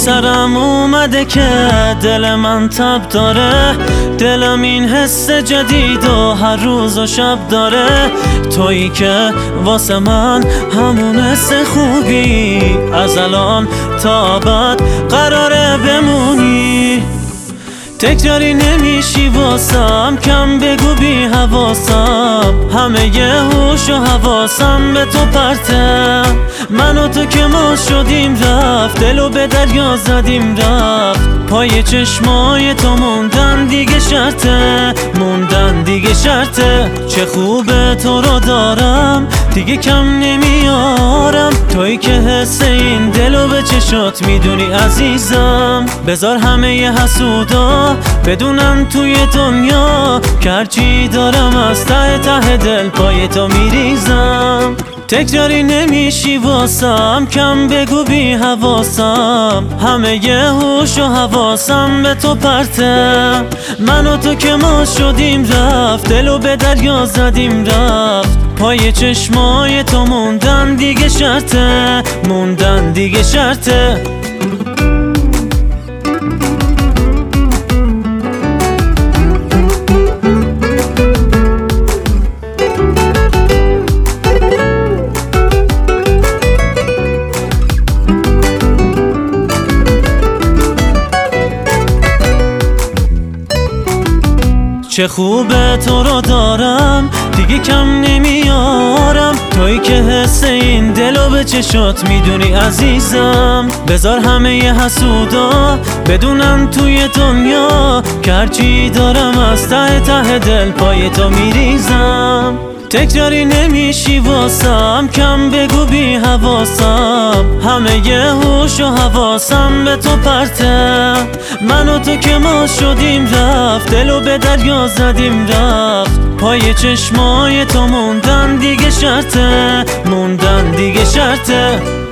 سرم اومده که دل من تب داره، دلم این حس جدید و هر روز و شب داره. تویی که واسه من همون حس خوبی، از الان تا ابد قراره بمونی. تکراری نمیشی واسم، کم بگو بی حواسم، همه ی هوش و حواسم به تو پرته. من و تو که ما شدیم رفت، دلو به دریا زدیم رفت، پای چشمای تو موندن دیگه شرطه، موندن دیگه شرطه. چه خوبه تو رو دارم، دیگه کم نمیارم، تویی که حس این دلو به چشات میدونی عزیزم. بذار همه ی حسودا بدونم توی دنیا که هرچی دارم از ته ته دل پای تو میریزم. تکراری نمیشی واسم، کم بگو بی حواسم، همه ی هوش و حواسم به تو پرته. من و تو که ما شدیم رفت، دلو به دریا زدیم رفت، پای چشمای تو موندن دیگه شرطه، موندن دیگه شرطه. چه خوبه تو رو دارم، دیگه کم نمیارم، تویی که حس این دلو به چشات میدونی عزیزم. بذار همه ی حسودا بدونم توی دنیا که هرچی دارم از ته ته دل پای تو میریزم. تکراری نمیشی واسم، کم بگو بی حواسم، همه ی هوش و حواسم به تو پرته. من و تو که ما شدیم رفت، دلو به دریا زدیم رفت، پای چشمای تو موندن دیگه شرطه، موندن دیگه شرطه.